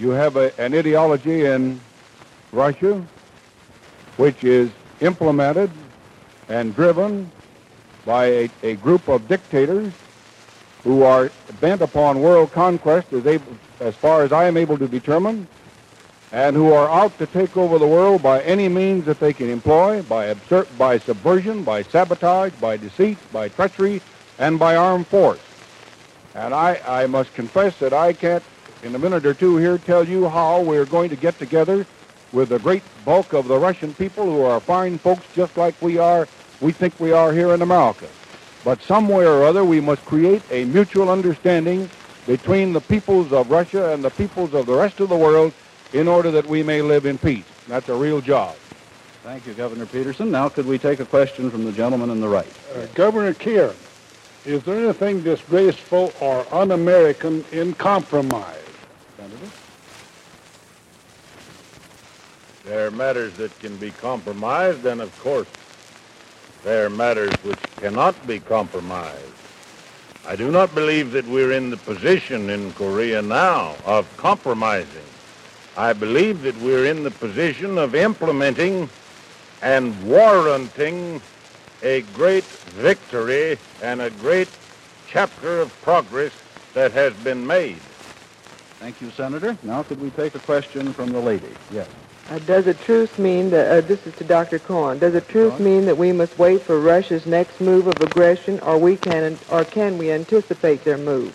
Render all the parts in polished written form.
You have an ideology in Russia which is implemented and driven by a group of dictators who are bent upon world conquest, as far as I am able to determine, and who are out to take over the world by any means that they can employ, by subversion, by sabotage, by deceit, by treachery, and by armed force. And I must confess that I can't, in a minute or two here, tell you how we're going to get together with the great bulk of the Russian people who are fine folks just like we think we are here in America. But somewhere or other we must create a mutual understanding between the peoples of Russia and the peoples of the rest of the world in order that we may live in peace. That's a real job. Thank you, Governor Peterson. Now could we take a question from the gentleman on the right? Governor Kieran, is there anything disgraceful or un-American in compromise? Senator? There are matters that can be compromised, and of course, there are matters which cannot be compromised. I do not believe that we're in the position in Korea now of compromising. I believe that we're in the position of implementing and warranting a great victory and a great chapter of progress that has been made. Thank you, Senator. Now could we take a question from the lady? Yes. Does a truce mean that, this is to Dr. Cohen, does a truce mean that we must wait for Russia's next move of aggression, or can we anticipate their move?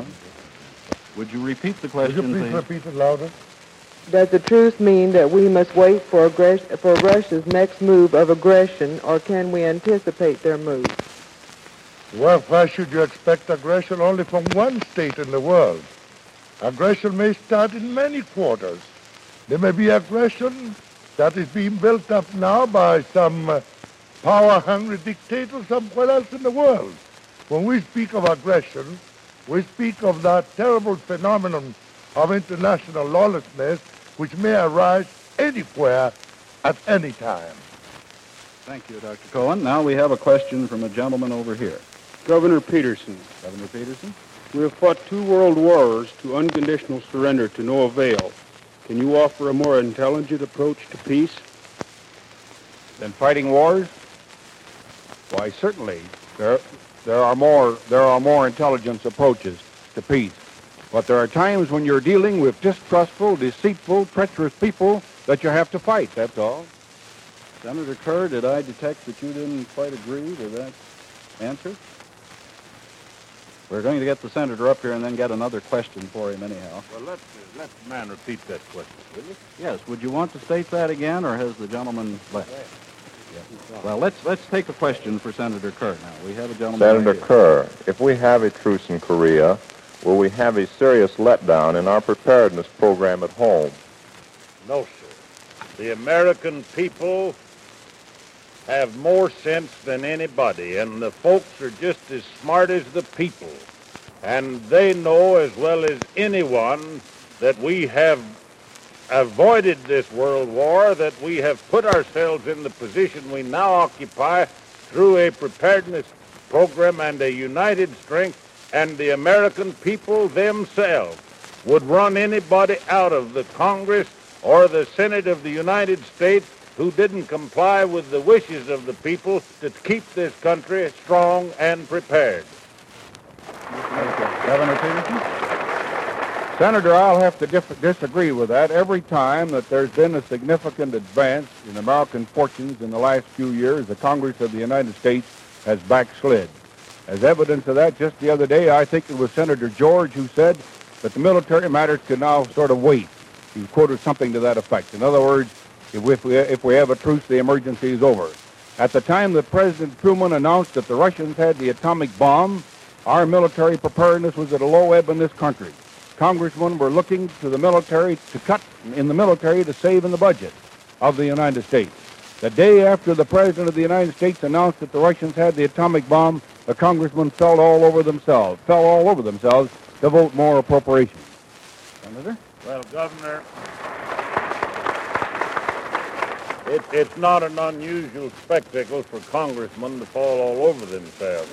Would you repeat the question, Would you please repeat it louder? Does the truce mean that we must wait for Russia's next move of aggression, or can we anticipate their move? Well, why should you expect aggression only from one state in the world? Aggression may start in many quarters. There may be aggression that is being built up now by some power-hungry dictator somewhere else in the world. When we speak of aggression, we speak of that terrible phenomenon of international lawlessness which may arise anywhere at any time. Thank you, Dr. Cohen. Now we have a question from a gentleman over here. Governor Peterson, Governor Peterson? we have fought 2 world wars to unconditional surrender to no avail. Can you offer a more intelligent approach to peace? Than fighting wars? Why, certainly. There are more intelligent approaches to peace. But there are times when you're dealing with distrustful, deceitful, treacherous people that you have to fight, that's all. Senator Kerr, did I detect that you didn't quite agree with that answer? We're going to get the senator up here and then get another question for him anyhow. Well, let the man repeat that question, will you? Yes. Would you want to state that again, or has the gentleman left? Yes. Well, let's take a question for Senator Kerr now. We have a gentleman. Senator right Kerr, if we have a truce in Korea, will we have a serious letdown in our preparedness program at home? No, sir. The American people have more sense than anybody, and the folks are just as smart as the people. And they know as well as anyone that we have avoided this world war, that we have put ourselves in the position we now occupy through a preparedness program and a united strength, and the American people themselves would run anybody out of the Congress or the Senate of the United States who didn't comply with the wishes of the people to keep this country strong and prepared. Governor Peterson? Senator, I'll have to disagree with that. Every time that there's been a significant advance in American fortunes in the last few years, the Congress of the United States has backslid. As evidence of that, just the other day, I think it was Senator George who said that the military matters can now sort of wait. He quoted something to that effect. In other words, if we have a truce, the emergency is over. At the time that President Truman announced that the Russians had the atomic bomb, our military preparedness was at a low ebb in this country. Congressmen were looking to the military to cut in the military to save in the budget of the United States. The day after the President of the United States announced that the Russians had the atomic bomb, the congressmen fell all over themselves to vote more appropriations. Senator? Well, Governor, it's not an unusual spectacle for congressmen to fall all over themselves.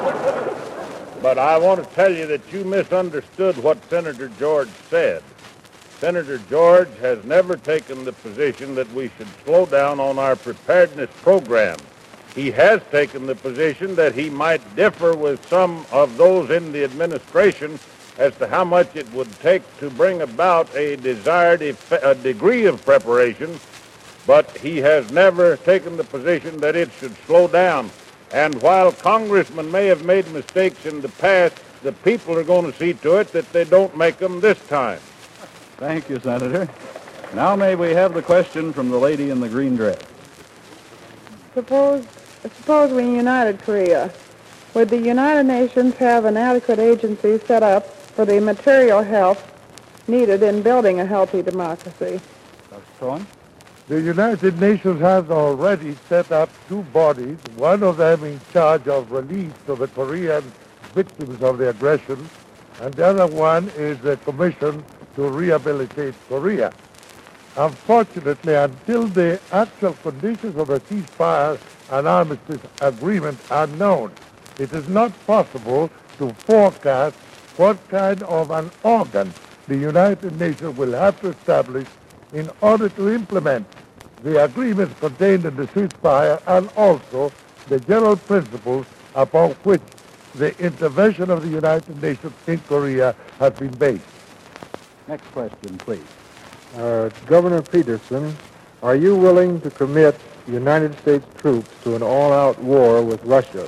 But I want to tell you that you misunderstood what Senator George said. Senator George has never taken the position that we should slow down on our preparedness program. He has taken the position that he might differ with some of those in the administration as to how much it would take to bring about a desired degree of preparation, but he has never taken the position that it should slow down. And while congressmen may have made mistakes in the past, the people are going to see to it that they don't make them this time. Thank you, Senator. Now may we have the question from the lady in the green dress. Suppose we united Korea. Would the United Nations have an adequate agency set up for the material help needed in building a healthy democracy? Dr. Cohen? The United Nations has already set up two bodies, one of them in charge of relief to the Korean victims of the aggression, and the other one is the Commission to Rehabilitate Korea. Unfortunately, until the actual conditions of a ceasefire and armistice agreement are known, it is not possible to forecast what kind of an organ the United Nations will have to establish in order to implement the agreements contained in the ceasefire and also the general principles upon which the intervention of the United Nations in Korea has been based. Next question, please. Governor Peterson, are you willing to commit United States troops to an all-out war with Russia?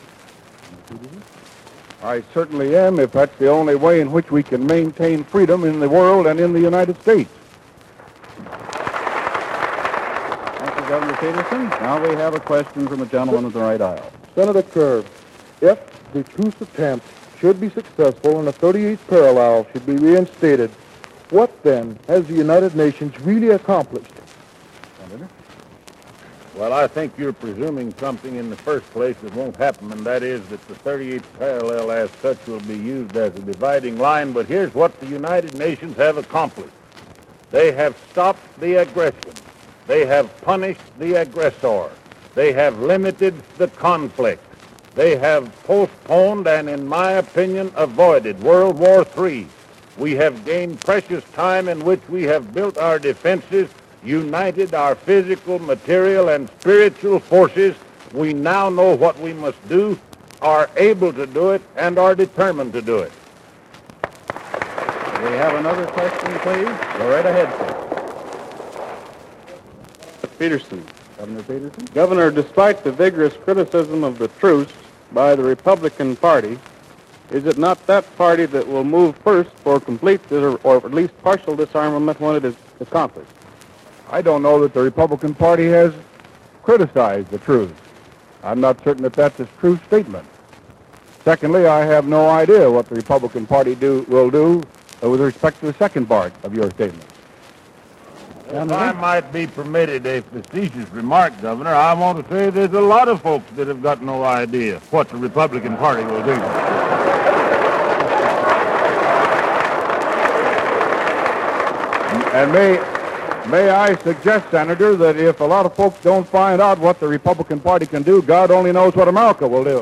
I certainly am, if that's the only way in which we can maintain freedom in the world and in the United States. Thank you, Governor Peterson. Now we have a question from a gentleman in the right aisle. Senator Kerr, if the truce attempt should be successful and a 38th parallel should be reinstated, what then has the United Nations really accomplished? Senator? Well, I think you're presuming something in the first place that won't happen, and that is that the 38th parallel as such will be used as a dividing line. But here's what the United Nations have accomplished. They have stopped the aggression. They have punished the aggressor. They have limited the conflict. They have postponed and, in my opinion, avoided World War III. We have gained precious time in which we have built our defenses, united our physical, material, and spiritual forces. We now know what we must do, are able to do it, and are determined to do it. We have another question, please. Go right ahead, sir. Peterson. Governor Peterson? Governor, despite the vigorous criticism of the truce by the Republican Party, is it not that party that will move first for complete or at least partial disarmament when it is accomplished? I don't know that the Republican Party has criticized the truce. I'm not certain that that's a true statement. Secondly, I have no idea what the Republican Party will do with respect to the second part of your statement. If I might be permitted a facetious remark, Governor, I want to say there's a lot of folks that have got no idea what the Republican Party will do. And may I suggest, Senator, that if a lot of folks don't find out what the Republican Party can do, God only knows what America will do.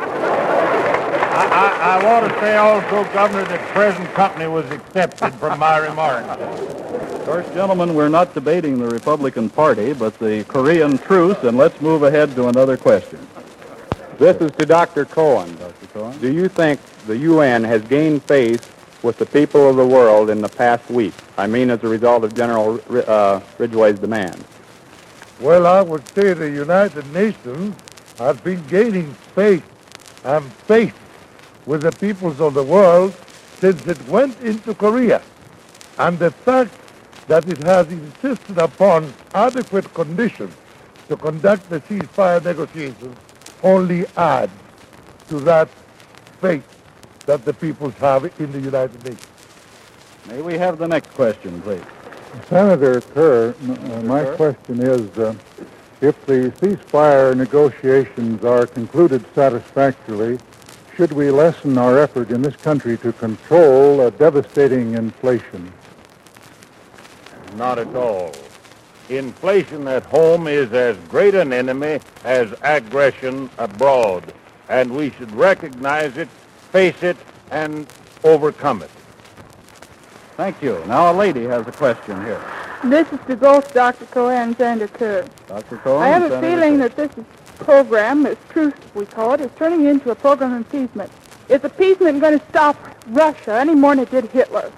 I want to say also, Governor, that present company was accepted from my remarks. Of course, gentlemen, we're not debating the Republican Party, but the Korean truce, and let's move ahead to another question. This is to Dr. Cohen. Dr. Cohen? Do you think the UN has gained faith with the people of the world in the past week? I mean, as a result of General Ridgway's demand. Well, I would say the United Nations has been gaining faith and faith with the peoples of the world since it went into Korea. And the fact that it has insisted upon adequate conditions to conduct the ceasefire negotiations only adds to that faith that the peoples have in the United Nations. May we have the next question, please? Senator Kerr, my question is, if the ceasefire negotiations are concluded satisfactorily, should we lessen our effort in this country to control a devastating inflation? Not at all. Inflation at home is as great an enemy as aggression abroad, and we should recognize it, face it, and overcome it. Thank you. Now a lady has a question here. This is to both Dr. Cohen and Senator Kerr. Dr. Cohen. I have a Senator feeling Kerr. that this program, this truce we call it, is turning into a program of appeasement. Is appeasement going to stop Russia any more than it did Hitler?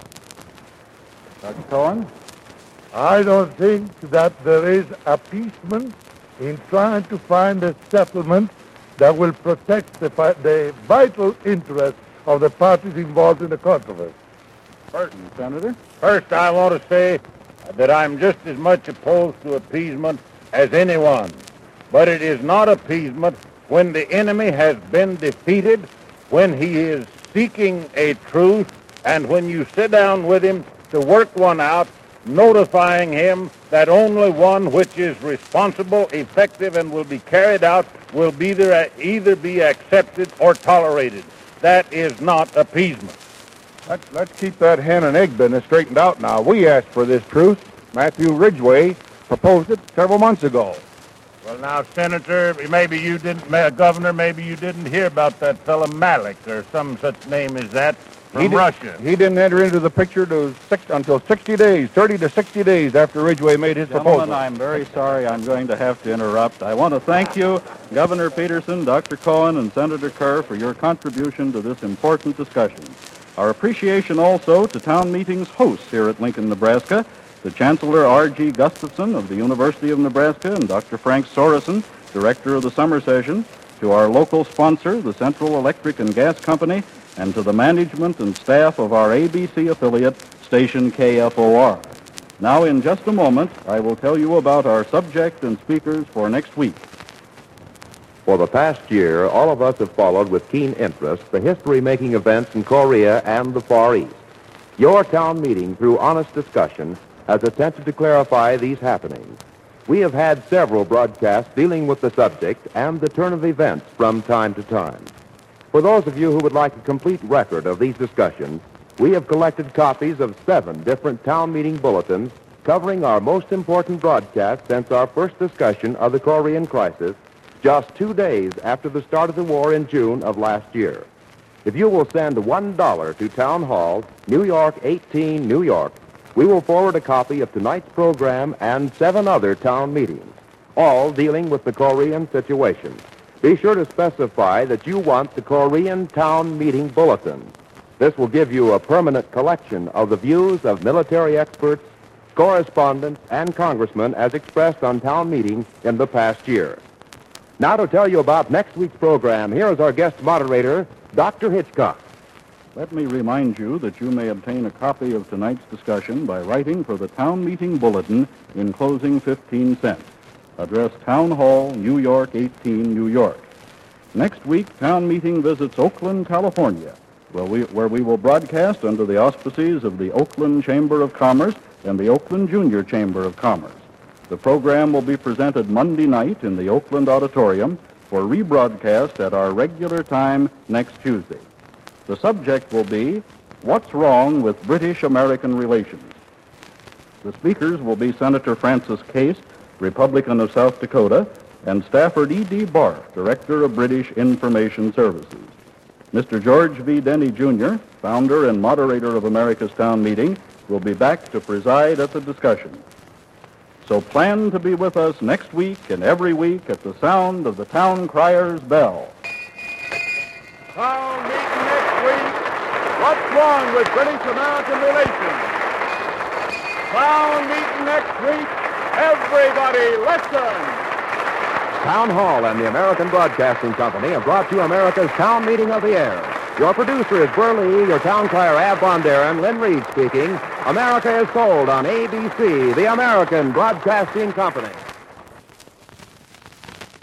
Dr. Cohen. I don't think that there is appeasement in trying to find a settlement that will protect the vital interests of the parties involved in the controversy. Senator. First, I want to say that I'm just as much opposed to appeasement as anyone. But it is not appeasement when the enemy has been defeated, when he is seeking a truce, and when you sit down with him to work one out, notifying him that only one which is responsible, effective, and will be carried out will either be accepted or tolerated. That is not appeasement. Let's keep that hen and egg business straightened out now. We asked for this truce. Matthew Ridgway proposed it several months ago. Well, now, Senator, Governor, maybe you didn't hear about that fellow Malik or some such name as that from Russia. He didn't enter into the picture until 60 days, 30 to 60 days after Ridgway made his Gentlemen, proposal. I'm very sorry I'm going to have to interrupt. I want to thank you, Governor Peterson, Dr. Cohen, and Senator Kerr for your contribution to this important discussion. Our appreciation also to town meetings hosts here at Lincoln, Nebraska, to Chancellor R.G. Gustafson of the University of Nebraska and Dr. Frank Sorensen, Director of the Summer Session, to our local sponsor, the Central Electric and Gas Company, and to the management and staff of our ABC affiliate, station KFOR. Now, in just a moment, I will tell you about our subject and speakers for next week. For the past year, all of us have followed with keen interest the history-making events in Korea and the Far East. Your town meeting, through honest discussion, has attempted to clarify these happenings. We have had several broadcasts dealing with the subject and the turn of events from time to time. For those of you who would like a complete record of these discussions, we have collected copies of 7 different town meeting bulletins covering our most important broadcast since our first discussion of the Korean crisis, just 2 days after the start of the war in June of last year. If you will send $1 to Town Hall, New York 18, New York, we will forward a copy of tonight's program and 7 other town meetings, all dealing with the Korean situation. Be sure to specify that you want the Korean Town Meeting Bulletin. This will give you a permanent collection of the views of military experts, correspondents, and congressmen as expressed on town meetings in the past year. Now to tell you about next week's program, here is our guest moderator, Dr. Hitchcock. Let me remind you that you may obtain a copy of tonight's discussion by writing for the Town Meeting Bulletin, enclosing 15 cents. Address Town Hall, New York 18, New York. Next week, Town Meeting visits Oakland, California, where we will broadcast under the auspices of the Oakland Chamber of Commerce and the Oakland Junior Chamber of Commerce. The program will be presented Monday night in the Oakland Auditorium for rebroadcast at our regular time next Tuesday. The subject will be, What's Wrong with British-American Relations? The speakers will be Senator Francis Case, Republican of South Dakota, and Stafford E.D. Barth, Director of British Information Services. Mr. George V. Denny, Jr., founder and moderator of America's Town Meeting, will be back to preside at the discussion. So plan to be with us next week and every week at the sound of the town crier's bell. Town meeting next week. What's wrong with British-American relations? Town meeting next week. Everybody listen. Town Hall and the American Broadcasting Company have brought you America's Town Meeting of the Air. Your producer is Burley, your town crier Ab Bondaren, Lynn Reed speaking. America is sold on ABC, the American Broadcasting Company.